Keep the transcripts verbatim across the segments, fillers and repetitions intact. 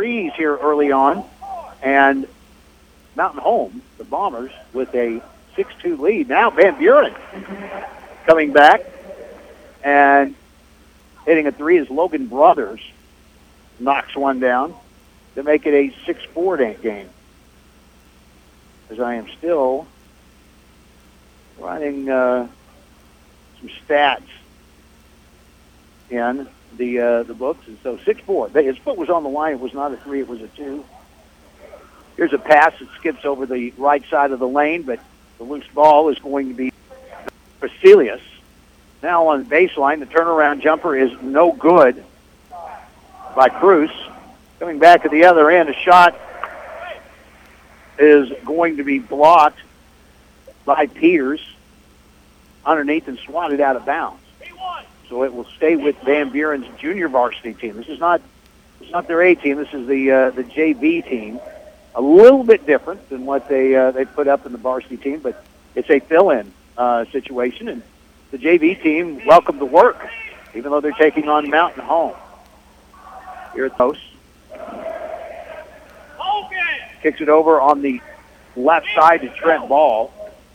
threes here early on, and Mountain Home, the Bombers, with a six two lead. Now Van Buren coming back and hitting a three as Logan Brothers knocks one down to make it a six four game. As I am still running uh, some stats in the uh, the books, and so six four. His foot was on the line. It was not a three. It was a two. Here's a pass that skips over the right side of the lane, but the loose ball is going to be Basilius. Now on the baseline, the turnaround jumper is no good by Cruz. Coming back at the other end, a shot is going to be blocked by Peters underneath and swatted out of bounds. So it will stay with Van Buren's junior varsity team. This is not it's not their A team. This is the uh, the J V team. A little bit different than what they uh, they put up in the varsity team, but it's a fill-in uh, situation, and the J V team welcome to work, even though they're taking on Mountain Home. Here at Post. Kicks it over on the left side to Trent Ball.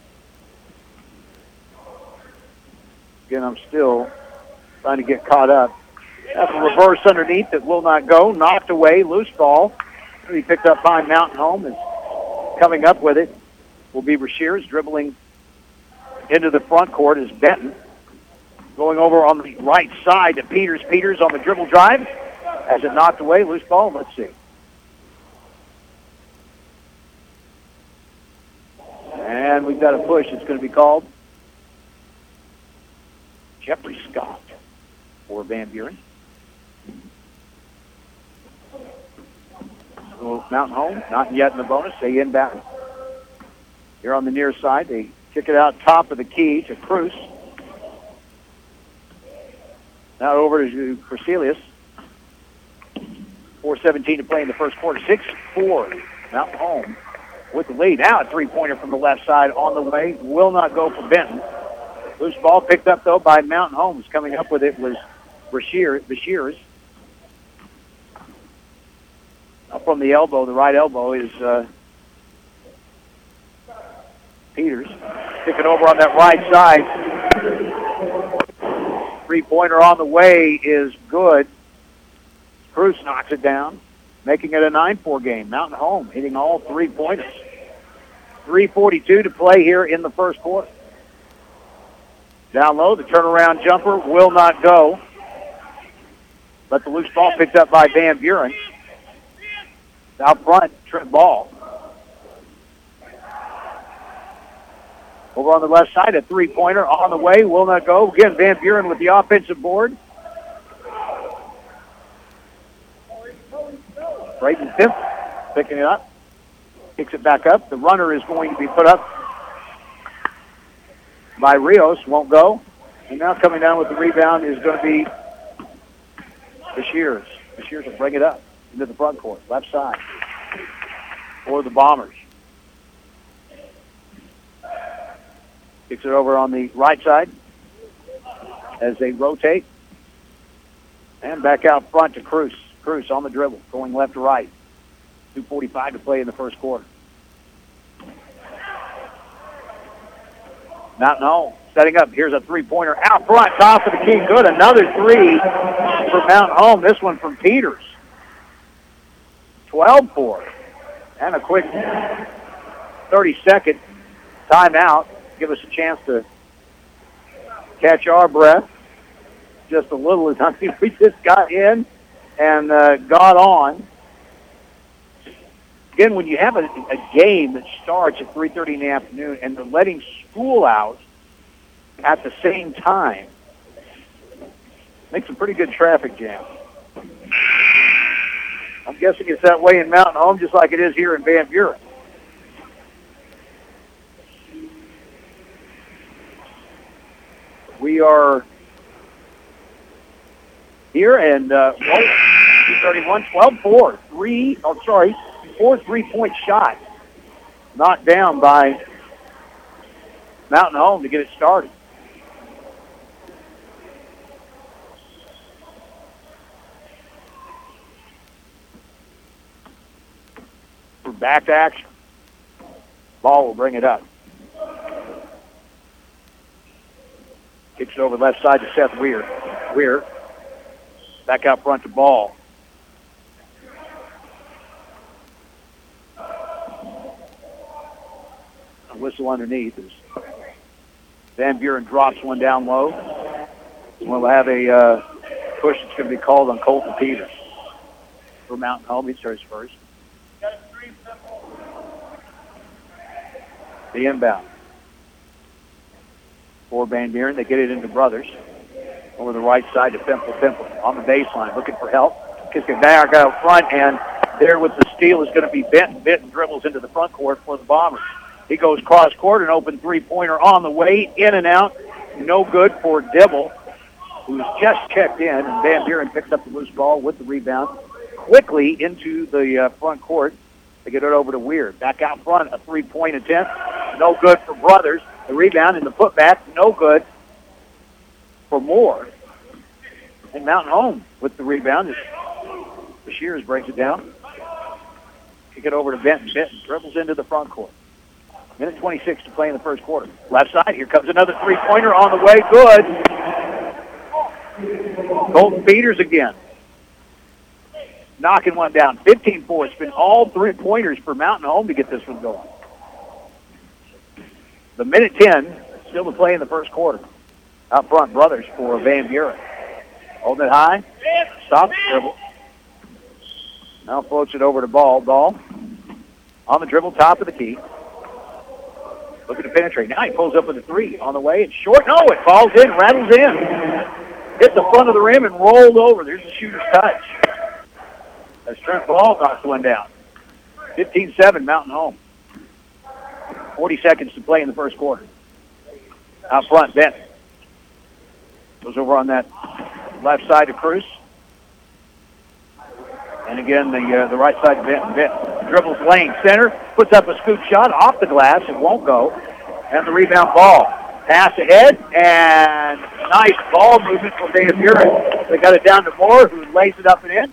Again, I'm still trying to get caught up. That's a reverse underneath that will not go. Knocked away, loose ball. He picked up by Mountain Home, and coming up with it will be Rashears dribbling into the front court is Benton. Going over on the right side to Peters. Peters on the dribble drive. Has it knocked away, loose ball? Let's see. And we've got a push. It's going to be called Jeffrey Scott for Van Buren. So Mountain Home, not yet in the bonus. They inbound. Here on the near side, they kick it out top of the key to Cruz. Now over to Corselius. four seventeen to play in the first quarter. six four. Mountain Home with the lead. Now a three-pointer from the left side on the way. Will not go for Benton. Loose ball picked up, though, by Mountain Home. Coming up with it was Bashears. Bashears. Up from the elbow, the right elbow is uh, Peters. Kick it over on that right side. Three-pointer on the way is good. Cruz knocks it down, making it a nine four game. Mountain Home hitting all three-pointers. three forty-two to play here in the first quarter. Down low, the turnaround jumper will not go. But the loose ball picked up by Van Buren. Out front, Trent Ball. Over on the left side, a three-pointer on the way, will not go. Again, Van Buren with the offensive board. Braden Pimp picking it up. Kicks it back up. The runner is going to be put up by Rios. Won't go. And now coming down with the rebound is going to be Bashears. Bashears will bring it up into the front court, left side, for the Bombers. Kicks it over on the right side as they rotate. And back out front to Cruz. Cruz on the dribble, going left to right. two forty-five to play in the first quarter. Mountain Home setting up. Here's a three-pointer out front, top of the key. Good. Another three for Mountain Home. This one from Peters. twelve four. And a quick thirty-second timeout. Give us a chance to catch our breath just a little. I mean, we just got in and uh, got on. Again, when you have a, a game that starts at three thirty in the afternoon and they're letting school out at the same time, makes a pretty good traffic jam. I'm guessing it's that way in Mountain Home just like it is here in Van Buren. We are here, and uh, two thirty-one, twelve four. Three, oh, sorry, four three-point shots knocked down by Mountain Home to get it started. Back to action. Ball will bring it up. Kicks it over left side to Seth Weir. Weir back out front to Ball. A whistle underneath as Van Buren drops one down low. We'll have a uh, push that's going to be called on Colton Peters for Mountain Home. He starts first. The inbound for Van Buren. They get it into Brothers over the right side to Pimple. Pimple on the baseline looking for help. Kicks it back out front, and there with the steal is going to be Benton. Benton dribbles into the front court for the Bombers. He goes cross court, an open three-pointer on the way, in and out. No good for Dibble, who's just checked in, and Van Buren picks up the loose ball with the rebound quickly into the uh, front court. They get it over to Weir. Back out front, a three-point attempt. No good for Brothers. The rebound and the putback, no good for Moore. And Mountain Home with the rebound. Shears breaks it down. Kick it over to Benton. Benton dribbles into the front court. Minute twenty-six to play in the first quarter. Left side, here comes another three-pointer on the way. Good. Colton Peters again. Knocking one down. fifteen four. It's been all three-pointers for Mountain Home to get this one going. The minute ten still to play in the first quarter. Out front, Brothers for Van Buren. Holding it high. Stops the dribble. Now floats it over to Ball. Ball on the dribble, top of the key. Looking to penetrate. Now he pulls up with a three. On the way, it's short. No, it falls in, rattles in. Hit the front of the rim and rolled over. There's the shooter's touch. As Trent Ball knocks one down. fifteen seven, Mountain Home. forty seconds to play in the first quarter. Out front, Benton. Goes over on that left side to Cruz. And again, the uh, the right side to Benton. Benton dribbles lane center, puts up a scoop shot off the glass. It won't go. And the rebound Ball. Pass ahead, and nice ball movement from Van Buren. They got it down to Moore, who lays it up and in.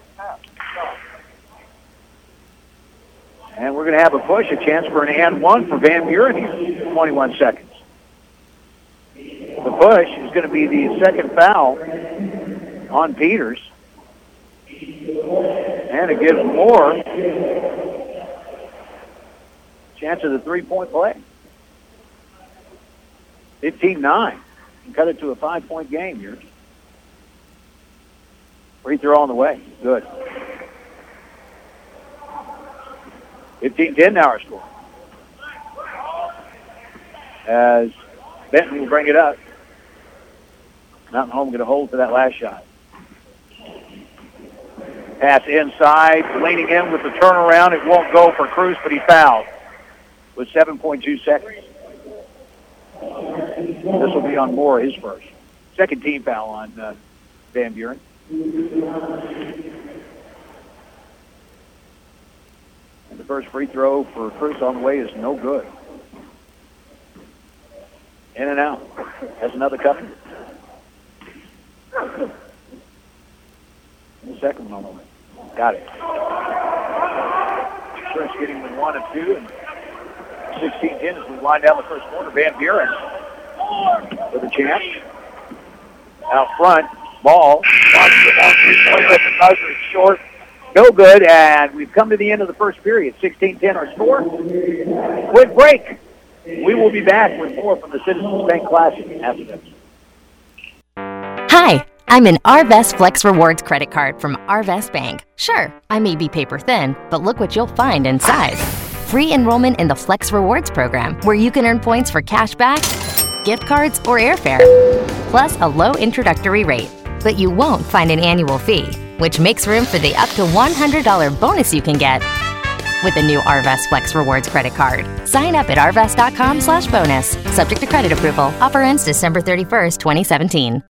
And we're going to have a push, a chance for an and one for Van Buren here. twenty-one seconds. The push is going to be the second foul on Peters. And it gives Moore chance of the three-point play. fifteen nine. Cut it to a five-point game here. Free throw on the way. Good. fifteen ten now our score. As Benton will bring it up. Mountain Home going to hold for that last shot. Pass inside, leaning in with the turnaround. It won't go for Cruz, but he fouled with seven point two seconds. This will be on Moore, his first. Second team foul on uh, Van Buren. And the first free throw for Cruz on the way is no good. In and out. Has another couple. The second one on the way. Got it. Cruz getting with one and two. And sixteen ten as we wind down the first quarter. Van Buren with a chance. Out front. Ball. It's short. No good, and we've come to the end of the first period. sixteen ten our score. Quick break. We will be back with more from the Citizens Bank Classic after this. Hi, I'm an Arvest Flex Rewards credit card from Arvest Bank. Sure, I may be paper thin, but look what you'll find inside. Free enrollment in the Flex Rewards program, where you can earn points for cash back, gift cards, or airfare. Plus a low introductory rate. But you won't find an annual fee, which makes room for the up to one hundred dollars bonus you can get with the new Arvest Flex Rewards credit card. Sign up at arvest dot com slash bonus. Subject to credit approval. Offer ends December thirty-first, twenty seventeen.